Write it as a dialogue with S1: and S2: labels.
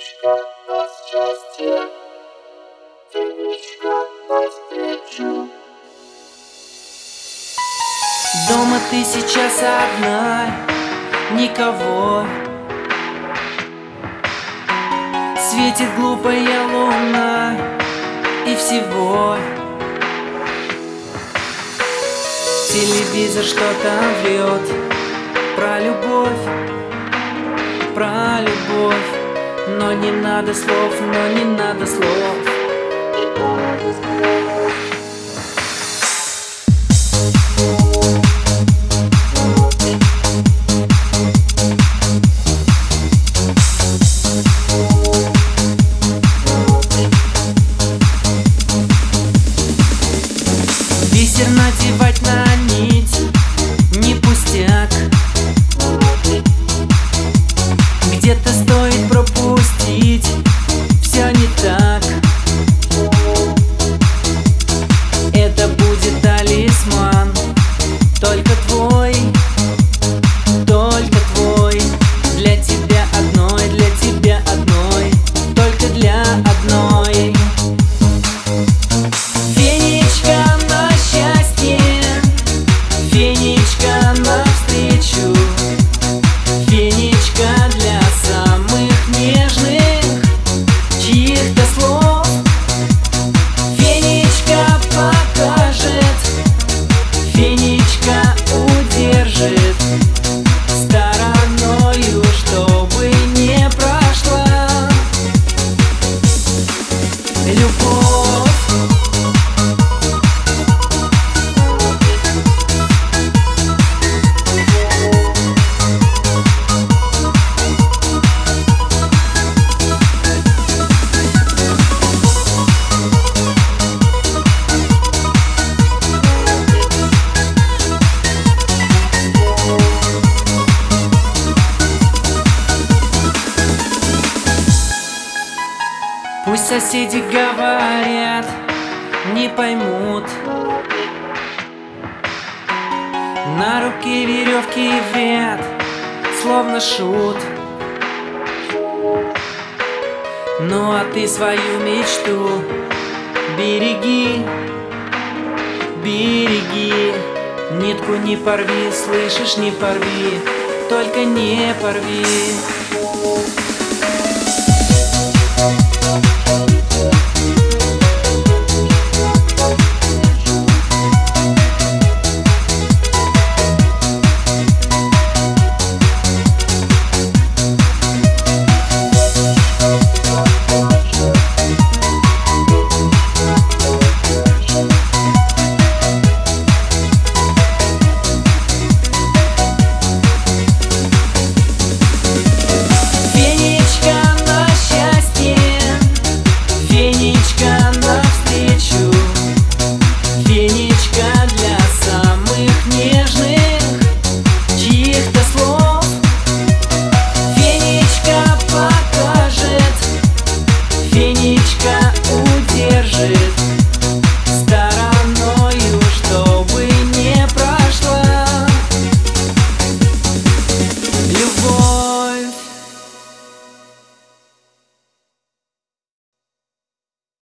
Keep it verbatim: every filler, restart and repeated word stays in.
S1: Фенечка на счастье, Фенечка навстречу.
S2: Дома ты сейчас одна, никого. Светит глупая луна и всего. Телевизор что-то врет про любовь, про любовь. Но не надо слов, но не надо слов. Бисер надевать на нить не пустяк. Где-то стоит пропустить, все не так. Это будет талисман, только твой, только твой. Для тебя одной, для тебя одной, только для одной. Фенечка на счастье, Фенечка навстречу, Фенечка для самых нежных чьих-то слов. Фенечка покажет, Фенечка удержит стороною, чтобы не прошла любовь. Пусть соседи говорят, не поймут. На руке веревки вряд, словно шут. Ну а ты свою мечту береги, береги. Нитку не порви, слышишь, не порви, только не порви.